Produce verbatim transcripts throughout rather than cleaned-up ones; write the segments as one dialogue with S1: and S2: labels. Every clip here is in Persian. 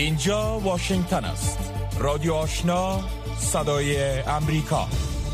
S1: اینجا واشنگتن است. رادیو آشنا، صدای امریکا.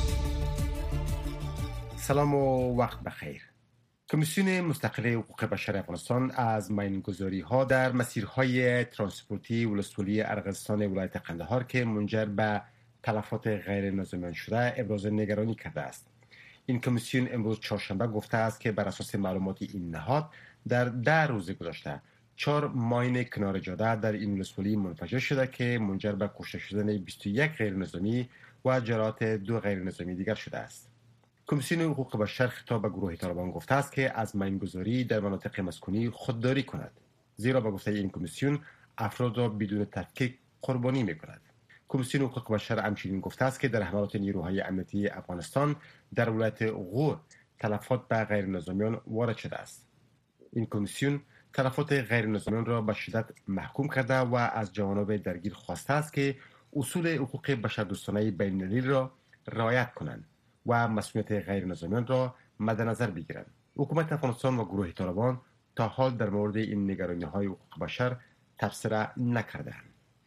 S2: سلام و وقت بخیر. کمیسیون مستقل حقوق بشر افغانستان از میانگذاری ها در مسیرهای ترانسپورتی ولسوالی ارغستان ولایت قندهار که منجر به تلفات غیر نظامیان شده ابراز نگرانی کرده است. این کمیسیون امروز چهارشنبه گفته است که بر اساس معلومات این نهاد در ده روز گذشته چهار ماین کنار جاده در این ولسوالی منفجر شده که منجر به کشته شدن بیست و یک غیر نظامی و جراحت دو غیر نظامی دیگر شده است. کمیسیون حقوق بشر خطاب به گروه طالبان گفته است که از میانگذاری در مناطق مسکونی خودداری کند، زیرا به گفته این کمیسیون افراد را بدون تفکیک قربانی می‌کند. کمیسیون حقوق بشر همچنین گفته است که در حملات نیروهای امنیتی افغانستان در ولایت غور تلفات به غیر نظامیان وارد شده است. این کمیسیون تلفات غیر نظامیان را به شدت محکوم کرده و از جوانب درگیر خواسته است که اصول حقوق بشردوستانه بین‌المللی را رعایت کنند و مسئولیت غیر نظامیان را مد نظر بگیرند. حکومت افغانستان و گروه طالبان تا حال در مورد این نگرانی‌های حقوق بشر تبصره نکردند.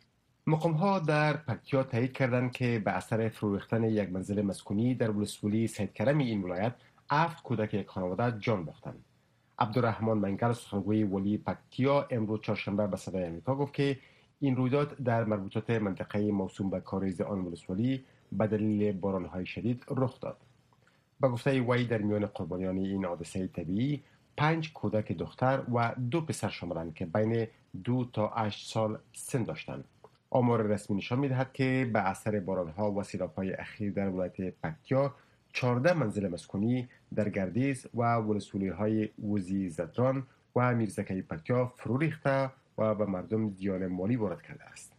S2: مقام‌ها در پکتیا تایید کردند که به اثر فرو ریختن یک منزل مسکونی در ولسوالی سید کرمی این ولایت هفت کودک یک خانواده جان باختند. عبدالرحمن منگل سخنگوی ولی پکتیا امروز چهارشنبه به صدای آمریکا گفت که این رویداد در مربوطات منطقه موسوم به کاریز آن ولسوالی به دلیل باران‌های شدید رخ داد. به گفته وی در میان قربانیان این حادثه طبیعی پنج کودک دختر و دو پسر شاملند که بین دو تا هشت سال سن داشتند. آمار رسمی نشان می‌دهد که به اثر باران‌ها و سیلاب‌های اخیر در ولایت پکتیا چهارده منزل مسکونی در گردیز و ولسوالی‌های وزی زدران و میرزکه پکتیا فرو ریخته و به مردم زیان مالی وارد کرده است.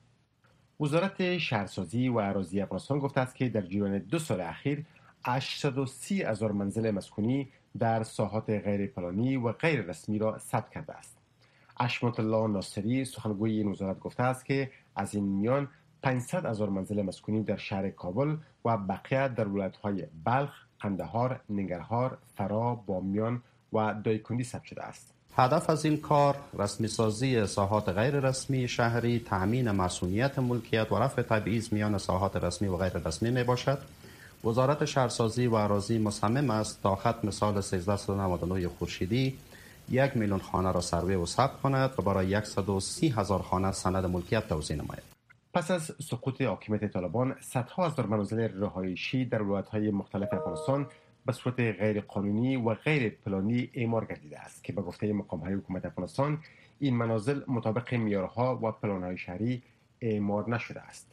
S2: وزارت شهرسازی و اراضی افغانستان گفته است که در جریان دو سال اخیر هشتصد و سی هزار منزل مسکونی در ساحات غیر پلانی و غیر رسمی را ثبت کرده است. حشمت الله ناصری سخنگوی این وزارت گفته است که از این میان پانصد هزار منزل مسکونی در شهر کابل و بقیه در ولایت‌های بلخ، قندهار، ننگرهار، فرا، بامیان و دایکنی ثبت شده است.
S3: هدف از این کار رسمی سازی ساحات غیر رسمی شهری، تأمین مسئولیت ملکیت و رفع تبعیض میان ساحات رسمی و غیر رسمی می باشد. وزارت شهرسازی و اراضی مصمم است تا ختم سال سیزده و نود و نه خورشیدی یک میلیون خانه را سروی و ثبت کند و برای صد و سی هزار خانه سند ملکیت توزیع نماید.
S2: پس از سقوط حاکمیت طالبان، صدها هزار منازل رهایشی در ولایت‌های مختلف افغانستان به صورت غیر قانونی و غیر پلانی اعمار گردیده است که به گفته مقام‌های حکومت افغانستان این منازل مطابق معیارها و پلان‌های شهری اعمار نشده است.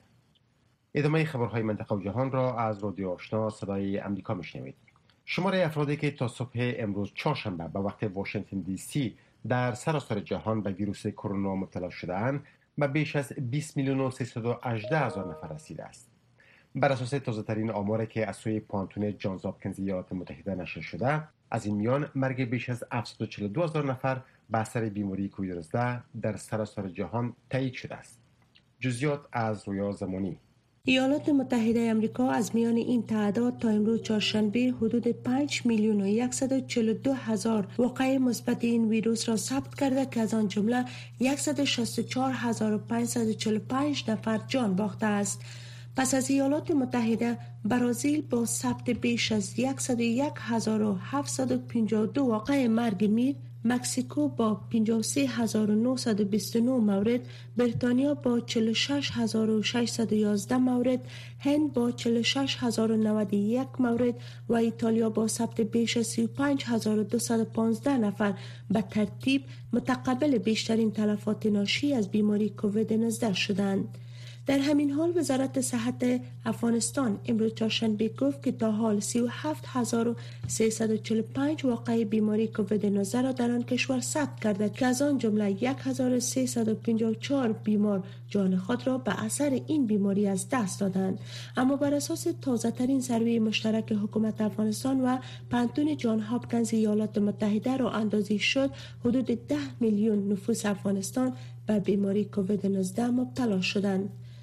S2: ادامه خبرهای منطقه و جهان را از رادیو آشنا صدای امریکا میشنوید. شماره افرادی که تا صبح امروز چهارشنبه به وقت واشنگتن دی سی در سراسر جهان به ویروس کرونا مبتلا شده‌اند به بیش از بیست میلیون و سیصد و هجده هزار نفر رسیده است. بر اساس تازه‌ترین آماری که از سوی پانتون جانز هاپکینز ایالات متحده نشر شده، از این میان مرگ بیش از هفتصد و چهل و دو هزار نفر به اثر بیماری کووید نوزده در سراسر جهان تایید شده است. جزئیات از رویا زمانی.
S4: ایالات متحده آمریکا از میان این تعداد تا امروز چهارشنبه حدود پنج میلیون و صد و چهل و دو هزار واقعه مثبت این ویروس را ثبت کرده که از آن جمله صد و شصت و چهار هزار و پانصد و چهل و پنج نفر جان باخته است. پس از ایالات متحده، برزیل با ثبت بیش از صد و یک هزار و هفتصد و پنجاه و دو واقعه مرگ میر، مکزیکو با پنجاه و سه هزار و نهصد و بیست و نه مورد، بریتانیا با چهل و شش هزار و ششصد و یازده مورد، هند با چهل و شش هزار و نود و یک مورد و ایتالیا با ثبت بیش از سی و پنج هزار و دویست و پانزده نفر به ترتیب متقبل بیشترین تلفات ناشی از بیماری کووید نوزده شدند. در همین حال وزارت صحت افغانستان امروز چهارشنبه گفت که تا حال سی و هفت هزار و سیصد و چهل و پنج واقعه بیماری کووید نوزده را در آن کشور ثبت کرده که از آن جمله یک هزار و سیصد و پنجاه و چهار بیمار جان خود را به اثر این بیماری از دست دادند. اما بر اساس تازه ترین سروی مشترک حکومت افغانستان و پانتون جان هاپکینز ایالات متحده را اندازی شد حدود ده میلیون نفوس افغانستان به بیماری کووید نوزده مبتلا شدند.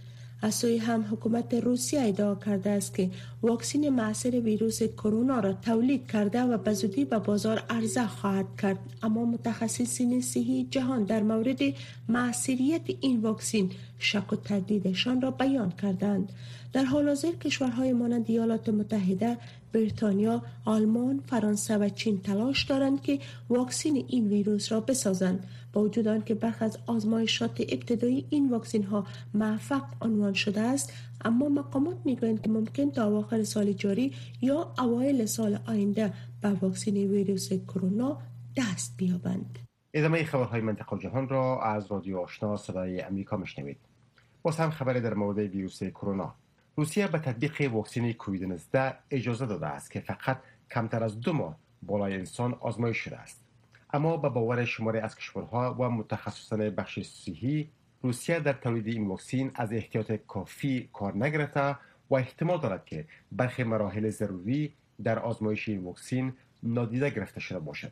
S4: از سوی هم حکومت روسیه ادعا کرده است که واکسن معصر ویروس کرونا را تولید کرده و به زودی به بازار عرضه خواهد کرد. اما متخصصین صحی جهان در مورد معصریت این واکسن شک و تردیدشان را بیان کردند. در حال حاضر کشورهای مانند ایالات متحده، بریتانیا، آلمان، فرانسه و چین تلاش دارند که واکسن این ویروس را بسازند. با وجود آنکه برخی از آزمایشات ابتدایی این واکسن ها موفق عنوان شده است، اما مقامات میگویند که ممکن تا اواخر سال جاری یا اوایل سال آینده به واکسن ویروس کرونا دست بیابند.
S2: ادامه خبرهای منطقه و جهان را از رادیو آشنا صدای امریکا میشنوید. باز هم خبر در مورد ویروس کرونا. روسیه به تطبیق واکسن کووید نوزده اجازه داده است که فقط کمتر از دو ماه بالای انسان آزمایش شده است. اما به باور شماری از کشورها و متخصصان بخش صحی، روسیه در تولید این واکسن از احتیاط کافی کار نگرفته و احتمال دارد که برخی مراحل ضروری در آزمایش این واکسن نادیده گرفته شده باشد.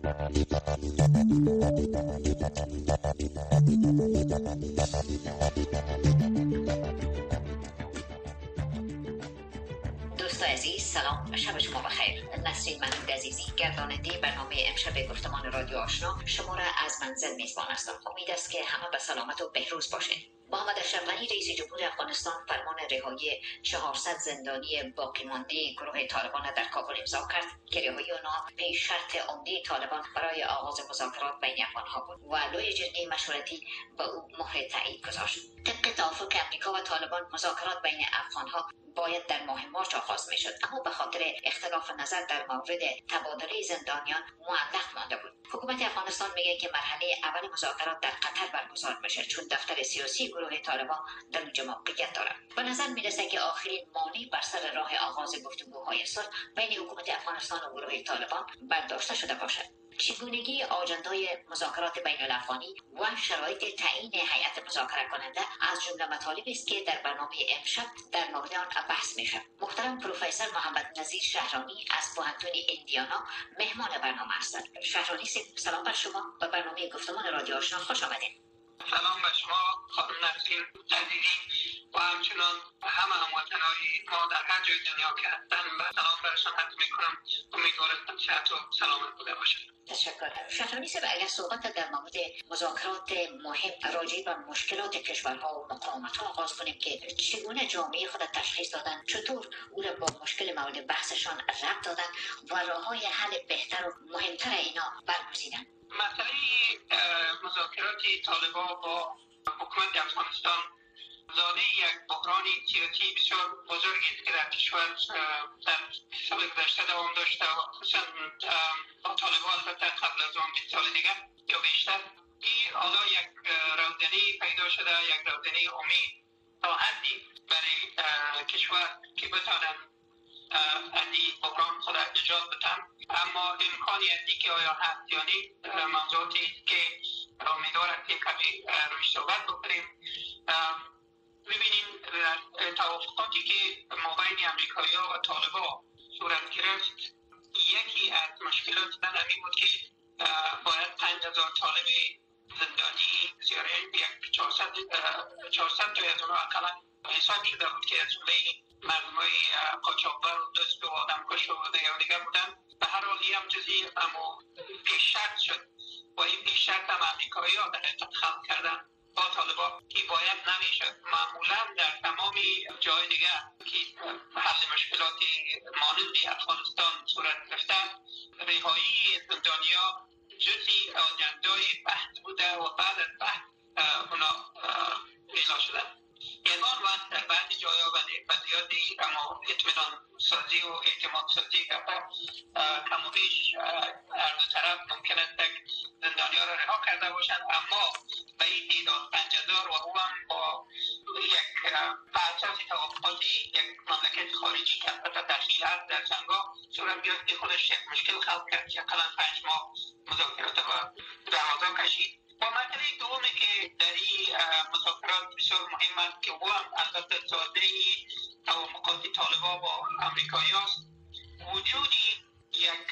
S5: دوستان عزیز، سلام، شب شما بخیر. نسرین محمود عزیزی، گرداننده برنامه امشب گفتمان رادیو آشنا، شما را از منزل میزبان هستم. امید است که همه به سلامت و بهروز باشید. محمد اشرف غنی رئیس جمهور افغانستان فرمان رهایی چهارصد زندانی باقی مانده گروه طالبان در کابل امضا کرد که رهایی آنها پیش شرط عمده طالبان برای آغاز مذاکرات بین افغانها بود و لوی جرگه مشورتی به او مهر تایید گذاشت. طبق توافق امریکا و طالبان، مذاکرات بین افغانها باید در ماه مارچ آغاز میشد، اما به خاطر اختلاف نظر در مورد تبادله زندانیان معلق مانده بود. حکومت افغانستان میگه که مرحله اول مذاکرات در قطر برگزار میشه، چون دفتر سیاسی گروه طالبان در اونجا موقعیت دارد. به نظر میرسه که آخرین مانع بر سر راه آغاز گفتگوهای صلح بین حکومت افغانستان و گروه طالبان برداشته شده باشد. چگونگی آجندای مذاکرات بین الافغانی و شرایط تعیین هیئت مذاکره کننده از جمله مطالبی است که در برنامه امشب در مورد آن بحث میشه. محترم پروفسور محمد نذیر شهرانی از پوهنتون ایندیانا مهمان برنامه هستند. شهرانی، سلام بر شما. به برنامه گفتمان رادیو آشنا خوش آمدید.
S6: سلام به شما خانم نسرین عزیزی و همچنان همه هموطنهای ما در هر جای دنیا که هستن و سلام برشان عرض میکنم. امیدوارم صحت و سلامت بوده باشد.
S5: تشکر. شهرانی صاحب، اگر صحبت در مورد مذاکرات مهم راجع به مشکلات کشورها و مقاومت‌ها آغاز کنیم که چگونه جامعه خود تشخیص دادن، چطور او را با مشکل مورد بحثشان ربط دادن و راه‌های حل بهتر و مهمتر اینا برگزیدن.
S6: مسئله مذاکرات طالبان با حکومت افغانستان زاده یک بحران سیاسی بسیار بزرگی است که در کشور در سال گذشته دوام داشته و خصوصا با طالبان البته قبل از آن بیست سال دیگه یا بیشتر. این حالا یک رودنی پیدا شده، یک رودنی امید تا حدی برای کشور که بتانن از این بحران خود نجات بدن، اما امکانی هستی که آیا هست یا نیست موضوعاتی که امیدوارم که کمی روش صحبت بکنیم. ببینیم توافقاتی که مابین امریکایی‌ها و طالبان صورت گرفت، یکی از مشکلات من همین بود که باید پنج هزار طالب زندانی زیاره یک چهارصد تا از اونها اقلا حساب شده بود که از جمله مردمای قاچاقبر و دزد و آدمکش و دیگر و دیگر بودن. به هر حال این هم جزئی اما پیش شرط شد و این پیش شرط هم امریکایی‌ها در حقیقت خلق کردن با طالبان که باید نمیشد. معمولا در تمام جای دیگه که حل مشکلات مانند افغانستان صورت گرفته، رهایی زندانیا جزئی آجندای بحث بوده و بعد از بحث اونا اجرا شدن. یگان وقت در بعضی جایا و قضیاتی اما اطمینان سازی و اعتماد سازی که کم و بیش هر دو طرف ممکن است زندانیا را رها کرده باشند، اما به این تعداد پنج هزار و او هم با یک اساس توافقات یک مملکت خارجی که البته دخیل هست در جنگا صورت گرفت که خودش یک مشکل خلق کرد که اقلا پنج ماه مذاکرات و درازا کشید. و مسئله دومی که در این مذاکرات بسیار مهم است که او هم البته ساده توافقات طالبان با امریکایی است، وجودی یک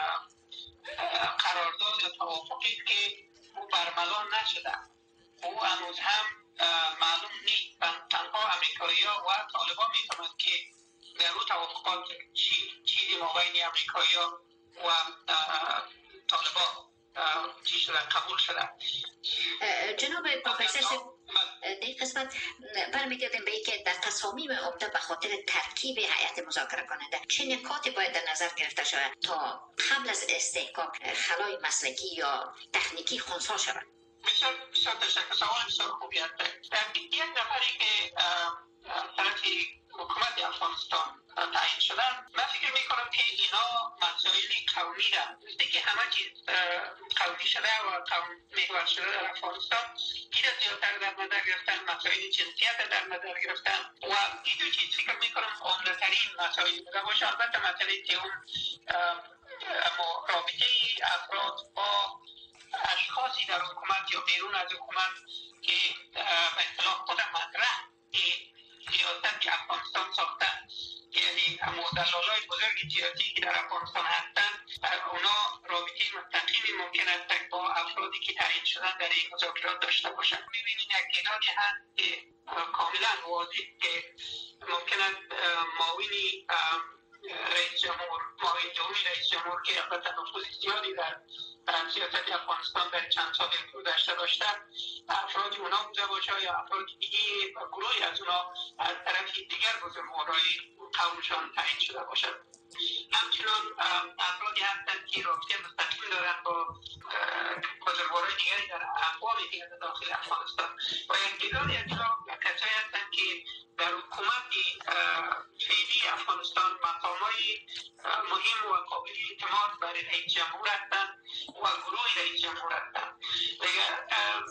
S6: قرارداد یا توافقی که او برملا نشده، او هنوز هم معلوم نیست به تنها امریکایی‌ها و طالبان میتونند که در اون توافقات چیزی مابین امریکایی‌ها و طالبان چی شده قبول شده.
S5: جناب پروفسور در قسمت برمیگردیم به اینکه در تصامیم عمده به خاطر ترکیب هیئت مذاکره کننده چه نکاتی باید در نظر گرفته شود تا قبل از استحقاق خلای مسلکی یا تکنیکی خنثی شود؟
S6: بسیار بسیار تشکر، سوال بسیار خوبی است. یک نفری که طرف حکومت افغانستان تعیین شدن، من فکر میکنم که اینا مسائل قومی را مثل که همه چیز قومی شده و قوم محور شده در افغانستان این زیادتر در نظر گرفتن، مسائل جنسیت در نظر گرفتن و این دو چیز فکر میکنم عمده ترین مسائل بوده باشه. البته مسئله تیوم اما رابطه افراد با اشخاصی در حکومت یا بیرون از حکومت که به اصطلاح خود مطرح سیاست که افغانستان ساختن، یعنی دلالای بزرگ سیاسی که در افغانستان هستن، اونا رابطه مستقیمی ممکن است با افرادی که تعیین شدن در این مذاکرات داشته باشن. می‌بینید یک تعدادی هست که کاملا واضح که ممکن است معاونی رئیس جمهور، معاون دومی رئیس جمهور که البته نفوذ زیادی در سیاست افغانستان در چند سال گذشته داشتن، افرادی اونا بوده باشه یا افرادی دیگه گروهی از اونا از طرف دیگر بزرگوارای قومشان تعیین شده باشد. همچنان افرادی هستند که رابطه مستقیم دارند با بزرگوارای دیگری در اقوام دیگر داخل افغانستان و یک تعدادی از اینا کسایی هستند که در حکومت فعلی افغانستان مقامای مهم و قابل اعتماد برای رئیس جمهور هستند و گروه رئیس جمهور هستند. دیگر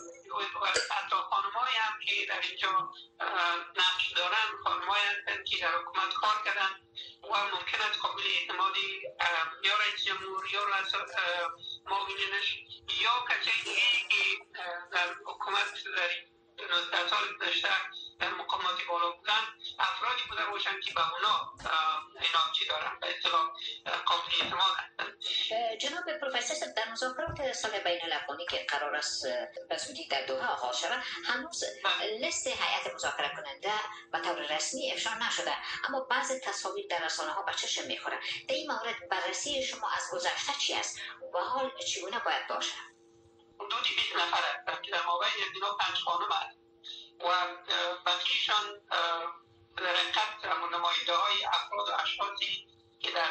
S6: حتی خانمایی هم که در اینجا نقش دارند، خانمایی هستند که در حکومت کار کردند و ممکن است قابل اعتمادی یا رئیس جمهور یا معاونینش یا کسایی دیگه که در حکومت در نوزده سال گذشته در مقامات بالا بودن، افرادی بوده باشند که به اونا اینا چی دارن به اصطلاح قابل اعتماد هستند.
S5: جناب پروفسور، در مذاکرات سال بین الاقوامی که قرار است به زودی در دوحه آغاز شود، هنوز لیست هیئت مذاکره کننده به طور رسمی افشا نشده، اما بعضی تصاویر در رسانه‌ها به چشم می‌خورد. در این مورد بررسی شما از گذشته چی است و حال چگونه باید باشد؟
S6: حدود بیست نفر هستند که در مابین اینا پنج خانم هست و بقیه‌شان در حقیقت نماینده‌های افراد و اشخاصی که در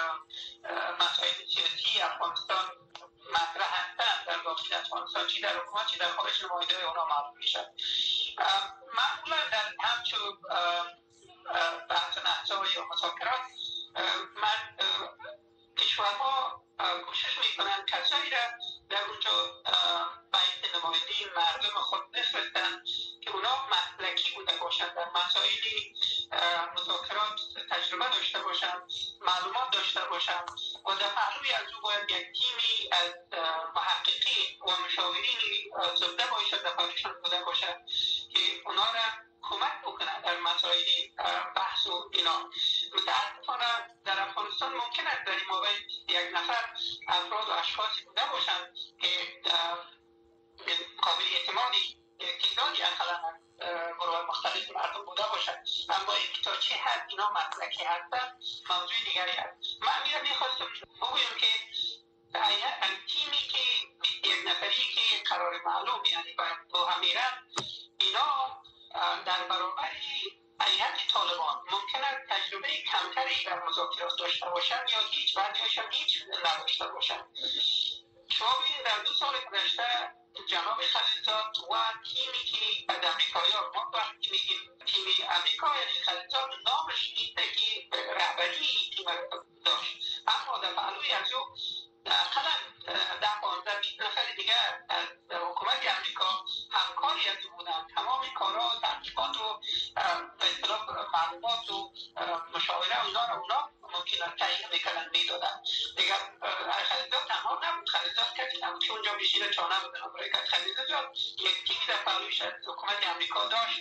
S6: مسائل سیاسی افغانستان مطرح هستند در داخل افغانستان، چی در حکومت چی در خارج، نماینده‌های اونا معلوم میشن. معمولا در همچون بحث نهضا یا مذاکرات من کشورها کوشش میکنن کسایی را در اونجا باید نمایندگی مردم خود بفرستن که اونا مسلکی بوده باشند، در مسائلی مذاکرات تجربه داشته باشند، معلومات داشته باشند و در پهلوی از او باید یک تیمی از محققین و مشاورینی زبده باشد در پهلوشان بوده باشد که اونا را کمک بکنن در مسائل بحث و اینا. متاسفانه در افغانستان ممکن است در این مابین یک نفر افراد و اشخاصی بوده باشند که قابل اعتمادی تعدادی اقلا گروه مختلف مردم بوده باشند، اما اینکه تا چه حد اینا مسلکی هستند موضوع دیگری است. من میرم میخواستم بگویم که تیمی که یک نفری که قرار معلوم یعنی باید با هم میرن، اینا در برابر هیئت طالبان ممکن است تجربه کمتری در مذاکرات داشته باشند یا هیچ بعضی‌هاشون هیچ نداشته باشند. شما ببینید در دو سال گذشته جناب خلیلزاد و تیمی که از امریکایی‌ها، ما وقتی میگیم تیم امریکا یعنی خلیلزاد نامش نیست که رهبری تیم داشت، اما در پهلوی از او اقلا ده پانزده بیست نفر دیگر از حکومت امریکا همکاری از او بودن. تمام کارها تحقیقات و به اصطلاح معلومات و مشاوره اونا را اونا ممکن است تعیین میکردن میدادن. دیگر خلیلزاد تنها نبود، خلیلزاد کسی نبود که اونجا بشینه چانه بزنه برای که خلیلزاد یک تیمی در پهلویش از حکومت امریکا داشت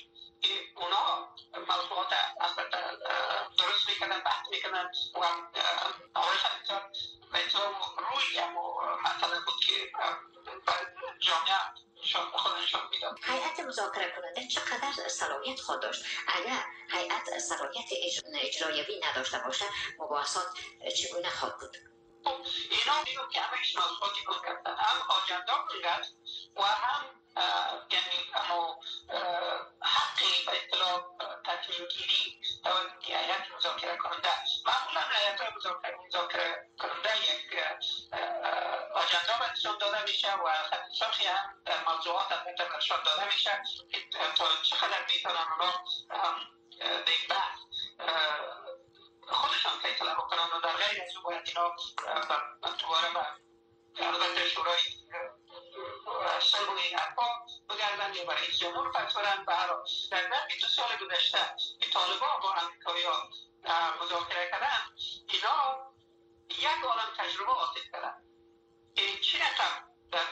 S6: که اونا موضوعات البته درست میکنن، بحث میکنن و آقای خلیلزاد مثلا روی مسئله بود که جامعه خودشون میداد.
S5: هیئت مذاکره کننده چقدر صلاحیت خود داشت؟ اگر هیئت صلاحیت اجرایوی نداشته باشه مباحثات چگونه خواهد بود؟
S6: اینا میگم که همه موضوعاتی کن کردن، هم آجندا کنگرد و هم یعنی اما حقی به اطلاع تصمیم گیری توسط هیئت مذاکره کننده. معمولا هیئت مذاکره کننده یک آجندا بهشون داده میشه و خصوصی هم در موضوعات البته بهشون داده میشه که تا چقدر میتونن اونا دیگه بحث خودشان فیصله بکنن و در غیر از او باید اینا دوباره به البته شورای صلح و این حرفا بگردن یا برای رئیس جمهور پس برن. در ظرف دو سال گذشته که طالبان با امریکایی‌ها مذاکره کردن، اینا یک عالم تجربه حاصل کردن که چی رقم در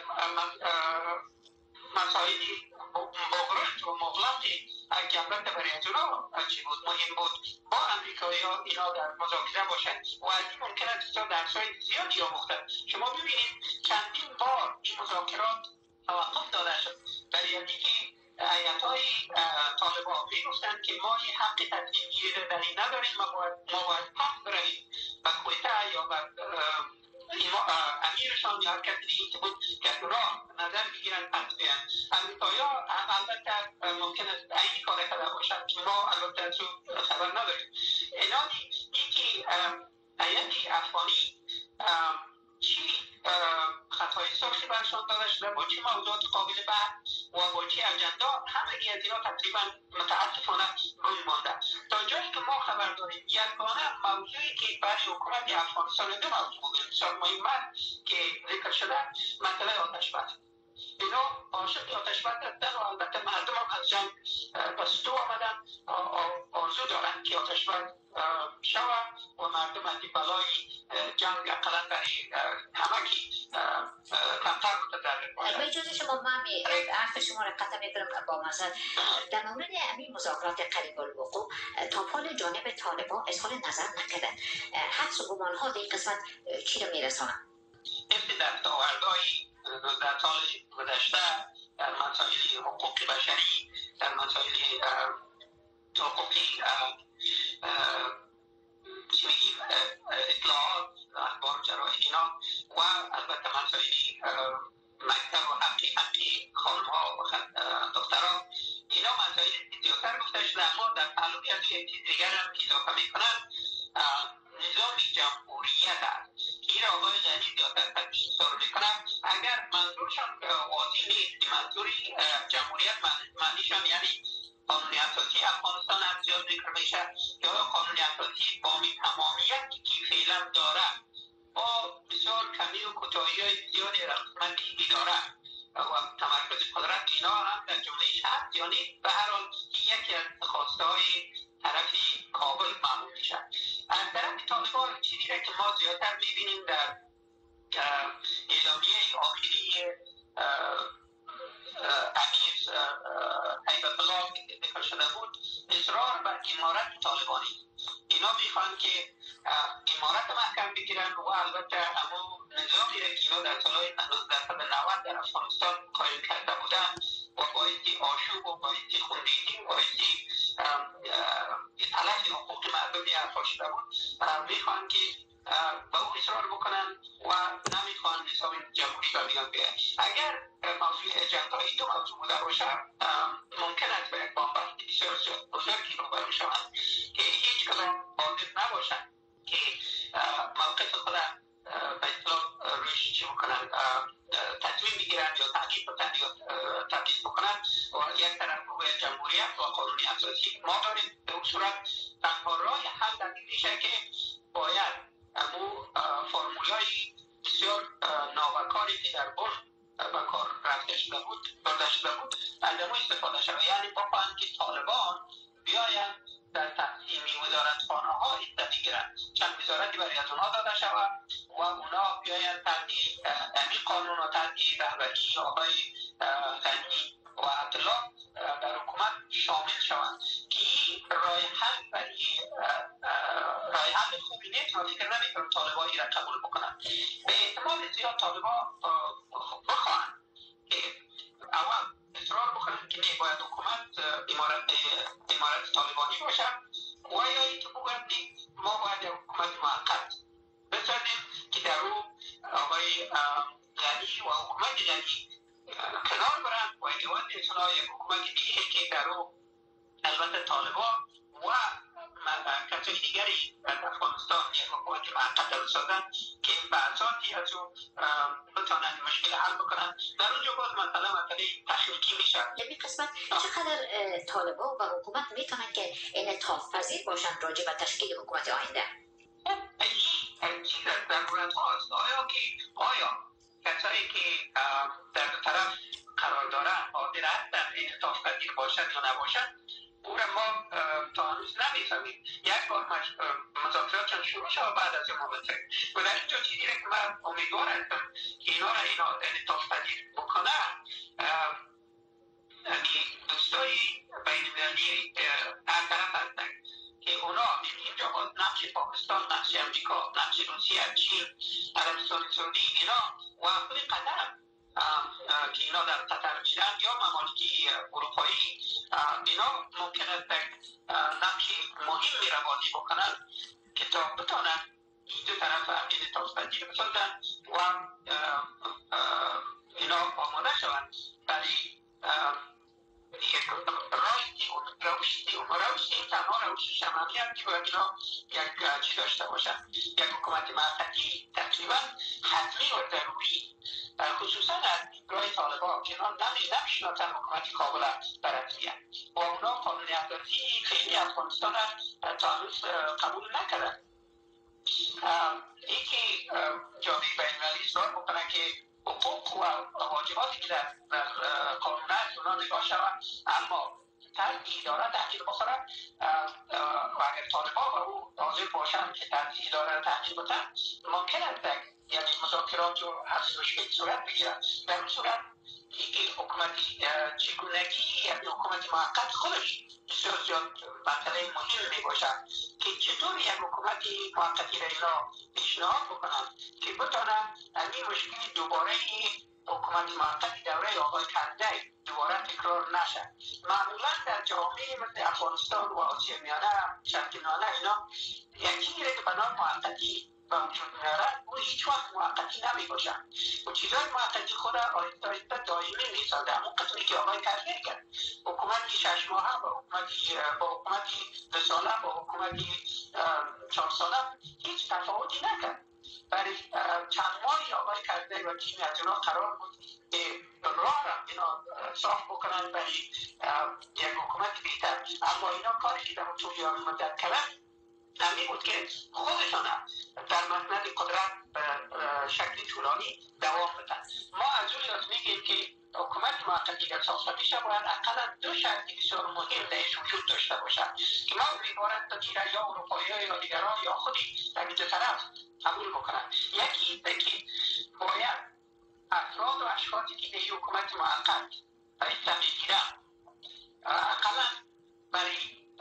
S6: مسائلی مغرد و مغلقی جملت برای از اونا چی بود مهم بود با امریکایی‌ها اینا در مذاکره باشن و از این ممکن است تا درس‌های زیادی آموختن. شما ببینید چندین بار این مذاکرات توقف داده شد برای اینکه هیئت‌های طالبان میگفتند که ما این حق تصمیم گیری را در این نداریم، ما باید ما باید پس برویم و کویته یا به امیرشان یا هر کسی دیگه که بود که اونا نظر بگیرن پس بیان. امریکایی‌ها البته ممکن است این کار کرده باشند که ما البته از خبر نداریم. اینانی یکی هیئت افغانی چی خطای سرخی برشان داده شده، با چی موضوعات قابل بحث و با چی اجندا، همه از اینا تقریبا متاسفانه روی مانده. تا جایی که ما خبر داریم یکانه موضوعی که برای حکومت افغانستان دو موضوع بود بسیار مهم که ذکر شده، مسئله آتش بس. اینا عاشق آتش بس هستن و البته مردم هم از جنگ بستو آمدن، آرزو دارن که آتش بس شود و مردم از این بلای جنگ اقلا برای همه کی کمتر متضرر باشد.
S5: به اجازه شما من حرف شما را قطع میکنم با مثلا در مورد همین مذاکرات قریب الوقوع تا حال جانب طالبان اظهار نظر نکردن. حدس و گمان ها در این قسمت چی را میرسانند؟
S6: این در داوردهای در سال گذشته در مسائل حقوق بشری، در مسائل حقوق چی میگیم اطلاعات، اخبار جراید اینا و البته مسائل مکتب و حقی حقی خانم ها و دختران، اینا مسائل زیادتر گفته شده. اما در تعلقی از یک چیز دیگر هم اضافه میکنن نظام جمهوریت است که این آقای غنی زیادتر تشکر میکنن. اگر منظورشان واضح نیست که منظوری جمهوریت معنیشان یعنی قانون اساسی افغانستان هم زیاد ذکر میشه یا قانون اساسی با تمامیتی که فعلا داره با بسیار کمی و کوتاهی‌های زیادی رقمندی داره و تمرکز قدرت اینا هم در جمله‌اش هست، یعنی به هر حال یکی از خواسته‌های طرف کابل معلوم میشه. از طرف طالبان چیزی را که ما زیادتر میبینیم در اعلامیه آخری امیر هیبت الله که ذکر شده بود اصرار بر امارت طالبانی. اینا میخوان که امارت محکم بگیرن و البته همون نظامی را که اینا در سالهای نود در افغانستان قایم کرده بودن و بایستی آشوب و بایستی خوندیدی و بایستی تلف حقوق مردمی ارفا شده بود، میخوان که با او اصرار بکنن و نمیخوان نظام جمهوری به میان بیاید. اگر موضوع اجندایی دو موضوع بوده باشه ممکن است به یک بامبست بسیار بزرگی روبرو شوند که هیچ کدام حاضر نباشند که موقف خود به اصطلاح روش چی بکنن، تصمیم بگیرن یا تحقیق بکنن یا تبدیل بکنن و یک طرف روی جمهوریت و قانون اساسی. ما داریم به اون صورت تنها راه حل در این میشه که باید امو فرمولای بسیار ناوکاری که در بر به کار رفته شده بود برده شده بود از امو استفاده شده، یعنی بخواهند که طالبان بیاین در تقسیمی وزارتخانه ها حصه بگیرن، چند وزارتی برای از اونها داده شود و اونا بیاین تحت امین قانون و تحت رهبری آقای غنی و عبدالله در حکومت شامل شوند. اتحادیه را قبول بکنند. به احتمال زیاد طالبان بخواهند که اول اصرار بکنند که نه باید حکومت امارت امارت طالبانی باشد و یا اینکه بگویند ما باید حکومت موقت بسازیم که در او آقای غنی و حکومت غنی کنار برند و ایوان اصلاح یک حکومت دیگه که در او البته طالبان و کسای دیگری در افغانستان یک حکومت موقت بسازند که بحثاتی از او بتانند مشکل حل بکنند. در اونجا باز مثلا مسئله تخلیقی میشه.
S5: در قسمت چقدر طالبان و حکومت میتونن که انعطاف پذیر باشند راجع به تشکیل حکومت آینده؟
S6: این چیز ضرورت هاست. آیا که آیا کسایی که در دو طرف قرار دارند قادر هستند انعطاف پذیر باشند یا نباشند او را ما تا هنوز نمیفهمیم. یک بار مذاکرات شروع شد بعد از این مدت و در اینجا چیزی که من امیدوار هستم که اینا را اینا انعطاف پذیر بکنند دوستای بین المللی هر طرف هستند که اونا اینجا باز نقش پاکستان، نقش امریکا، نقش روسیه، چین، عربستان سعودی اینا و خود قطر که اینا در قطر میشن یا ممالک اروپایی اینا ممکن است نقش مهمی را بازی بکنند که تا بتانند این دو طرف انعطاف پذیر بسازند و اینا آماده شوند برای یک راشتی و روشتی و روشتی تنها روشتی شمالی هم که باید اینا یک چی داشته باشن، یک حکومت موقتی تقریبا حتمی و ضروری خصوصا از دیدگاه طالبان که اینا نمیشناسن حکومت کابل بررسیه و اونا قانون اساسی خیلی افغانستان تا هنوز قبول نکردن. این که جامعه بین‌المللی اصرار بکنه که حقوق و واجباتی که در قانون هست اونا نگاه شود اما طرح اداره تحقیق بخورد و اگر طالبان و او حاضر باشند که طرح اداره را تحقیق بکنند ممکن است یعنی مذاکرات و حل مشکل صورت بگیرد. در اون صورت این حکومتی چگونگی یعنی حکومت موقت خودش بسیار زیاد مسئله مهم می باشد که چطور یک حکومت موقتی را اینا پیشنهاد بکنند که بتانند این مشکلی دوباره حکومت موقتی دوره آقای کرزی دوباره تکرار نشد. معمولا در جامعه مثل افغانستان و آسیا میانه شرق میانه اینا یکی که به نام موقتی و وجود میارد او هیچ وقت موقتی نمی باشد و چیزهای موقتی خود آیسته آیسته دائمی می سازد. همون قسمی که آقای کرزی کرد حکومتی شش ماهه با حکومتی با حکومتی دو ساله با حکومتی چهار ساله هیچ تفاوتی نکرد. برای چند ماهی آقای کرزی و تیم از اونا قرار بود که راه را اینا صاف بکنن برای یک حکومت بهتر، اما اینا کاری که در طول مدت کردن نمی بود که خودشان در مسند قدرت به شکل طولانی دوام بدن. ما از روی از میگیم که حکومت موقتی در ساخته میشه باید اقلا دو شرطی بسیار مهم درش وجود داشته باشد که ما عبارت تدیر یا اروپایی یا دیگران یا خودی در دو طرف قبول بکنن. یکی اینه که باید افراد و اشخاصی که به حکومت موقت رئیس میگیرن اقلا برای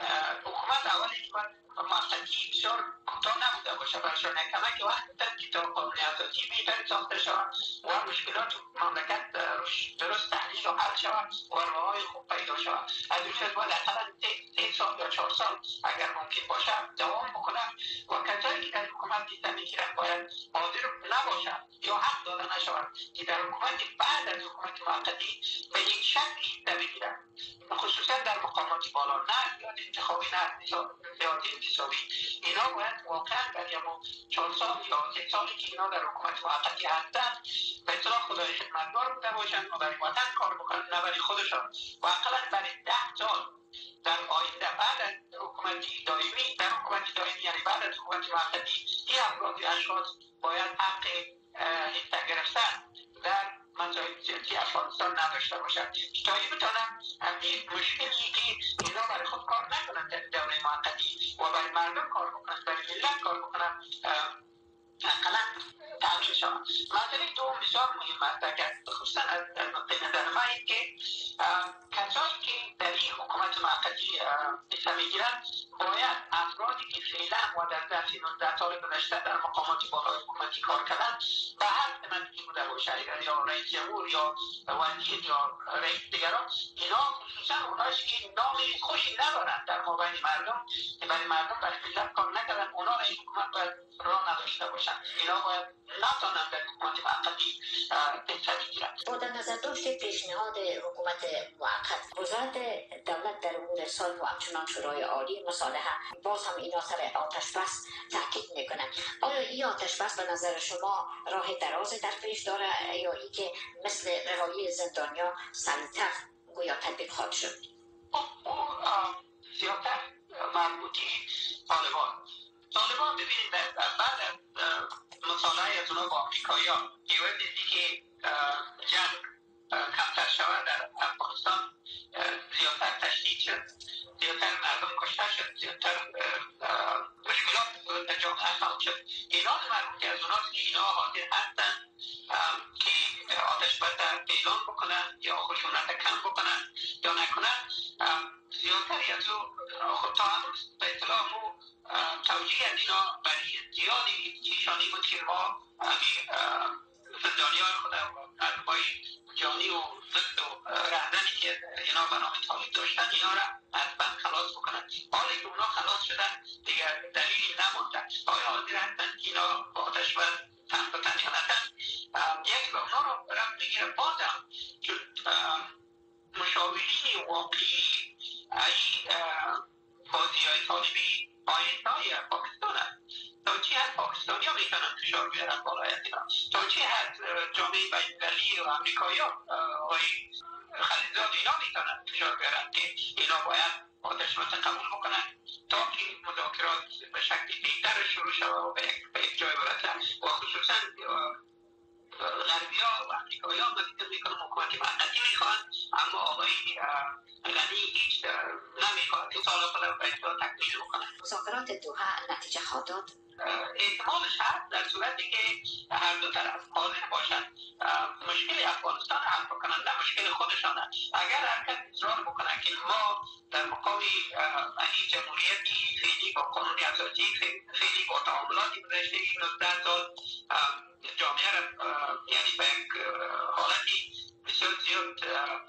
S6: حکومت اولی باید موقتی بسیار کوتاه نبوده باشه برشان نکمه که وقت در کتاب قانون اساسی بهتر ساخته شود و مشکلات مملکت درست تحلیل و حل شود و راههای خوب پیدا شود. از اون جهت باید اقلا سه سال یا چهار سال اگر ممکن باشه دوام بکنن و کسایی که در حکومت دیده میگیرن باید حاضر نباشن یا حق داده نشود که در حکومت بعد از حکومت موقتی به یک شکلی دیده بگیرن، خصوصا در مقامات بالا، نه زیاد انتخابی نه زیاد انتصابی. اینا باید واقعا برای ما چهار سال یا سه سالی که اینا در حکومت موقتی هستن به اصطلاح خدای خدمتگار بوده باشن و برای وطن کار بکنن نه برای خودشان و اقلا برای ده سال در آینده بعد از حکومت دائمی در حکومت دائمی یعنی بعد از حکومت موقتی این افراد اشخاص باید حق حصه گرفتن در مسائل سیاسی افغانستان نداشته باشد تا این بتانن همین مشکلی که اینا برای خود کار نکنن در دوره موقتی و برای مردم کار بکنن برای ملت کار بکنن اقلا تامین شود. مسئله دوم بسیار مهم است که خصوصا از نقطه نظر ما این که کسایی که در این حکومت موقتی حصه میگیرند باید افرادی که فعلا و در ظرف نوزده سال گذشته در مقامات بالای حکومتی کار کردن به هر سمتی بوده باشه، یا رئیس جمهور یا وزیر یا رئیس دیگران، اینا خصوصا اونایی که نام خوشی ندارن در مابین مردم که برای مردم برای ملت کار نکردن، اونا را این حکومت باید راه نداشته باشن. اینا باید نتونن در حکومت موقتی حصه بگیرن.
S5: با در نظر داشت پیشنهاد حکومت موقت، وزارت دولت در امور صلح و همچنان شورای عالی مصالحه باز هم اینا سر آتش بس تاکید میکنن. آیا این آتش بس به نظر شما راه دراز در پیش داره یا ای که مثل رهایی زندانیا سریعتر گویا تطبیق خواهد شد؟
S6: او زیادتر مربوطی طالبان طالبان ببینید بعد از مصالحه از اونا با آمریکایی ها دیوه دیدی که جنگ کمتر شود در افغانستان زیادتر تشدید شد، زیادتر مردم کشته شد، زیادتر مشکلات در جامعه خلق شد. اینا مربوطی از اوناست که اینا حاضر هستن که آتش بس اعلان بکنن یا خشونت کم بکنن یا نکنن. زیادتری از او خود تا هنوز به اطلاع مو توجیه از اینا برای زیادی چیشانی بود که ما زندانی های خود و اربای جانی و ضد و رهزنی که اینا به نام طالب داشتن اینا را حتما خلاص بکنن. حالا که اونا خلاص شدن دیگر دلیلی نمونده. آیا حاضر هستن که اینا با آتش بس تن به تن یا نتن؟ یکی به اونا را رفت بگیره. بازم چون مشاورین واقعی ای بازی های طالبی آینده های پاکستان هست. تا چی هست پاکستانی ها میتونن فشار بیارن بالای از اینا؟ تا چی هست جامعه بین‌المللی و امریکایی ها و خلیزاد اینا میتونن فشار بیارن که اینا باید آتش بس قبول بکنن تا که مذاکرات به شکل بهتر شروع شود و به یک جای برسه. و خصوصا غربی ها و امریکایی ها مدید میکنن حکومت موقتی میخوان، اما آقای غنی هیچ نمیخواد که سال خود به اجرا تکمیل بکنن.
S5: مذاکرات دوحه نتیجه خواهد داد؟
S6: احتمالش هست در صورتی که هر دو طرف حاضر باشن مشکل افغانستان حل بکنن، نه مشکل خودشان. اگر هر کس اصرار بکنن که ما در مقام این جمهوریتی فعلی با قانون اساسی فعلی با تعاملاتی گذشته نوزده سال جامعه را یعنی به یک حالتی بسیار زیاد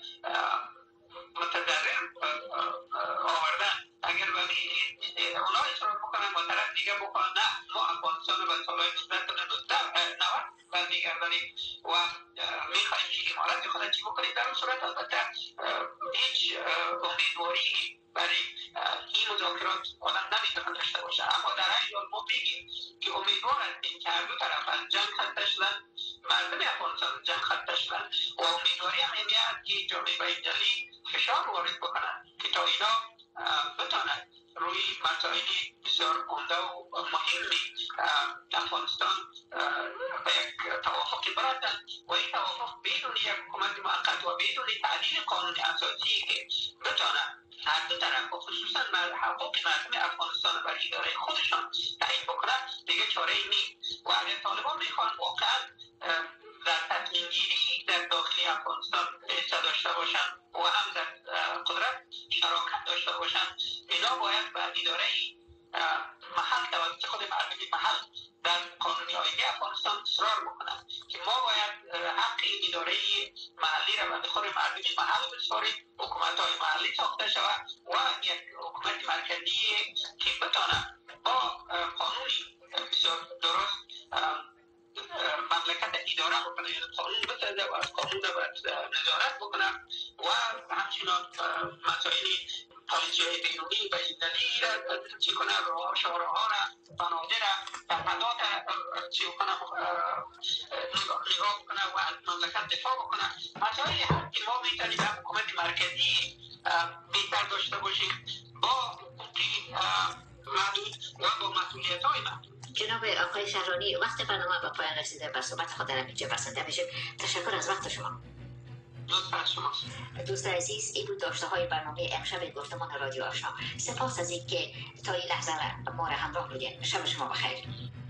S6: متضرر آوردن، اگر اونا اصرار بکنن با طرف دیگه بکنن نه ما افغانستان رو به سالهای نود برمیگردانیم و میخواهیم که امارت خود چی بکنیم، در اون صورت البته هیچ امیدواری برای این مذاکرات آدم نمیتونن داشته باشه. اما در این حال ما بگیم که امیدوار هستیم که هر دو طرف از جنگ خسته شدن، مردم افغانستان جنگ خسته شدن و امیدواری هم این است که جامعه بین‌المللی فشار وارد بکنن که تا اینا بتونن روی مسائل بسیار عمده و مهمی افغانستان به یک توافقی برسن و این توافق بدون یک حکومت موقت و بدون تعدیل قانون اساسی که بتونن هر دو طرف و خصوصا حقوق مردم افغانستان بر اداره خودشان تعیین بکنن دیگه چاره ای نیست. و اگر طالبان میخوان واقعا در تصمیم گیری در داخل افغانستان حصه داشته باشن و هم در قدرت شراکت داشته باشن، اینا باید به اداره محل توسط خود مردم محل در قانونی آینده افغانستان اصرار بکنن که ما باید حق اداره محلی را به خود مردم محل بسپاریم، حکومت های محلی ساخته شود و یک حکومت مرکزی که بتانه با قانونی بسیار درست مملکت اداره بکنه، قانون بسازه و از قانون نظارت بکنه و همچنان مسائل پالیسی های بینونی و ایدالی را چی کنه، راه شوراها را بنادر را تحقیقات چی کنه نگاه بکنه و از مملکت دفاع بکنه. مسائلی هست که ما میتونیم در حکومت مرکزی بهتر داشته باشیم با حقوقی محدود و با مسئولیت های محدود.
S5: جناب آقای شهرانی، وقت برنامه به پایان رسیده و صحبت خود در اینجا بسنده میشیم. تشکر از وقت شما. دوست عزیز، این بود داشته های برنامه امشب گفتمان رادیو آشنا. سپاس از اینکه تا این لحظه ما را همراه بودین. شب شما بخیر.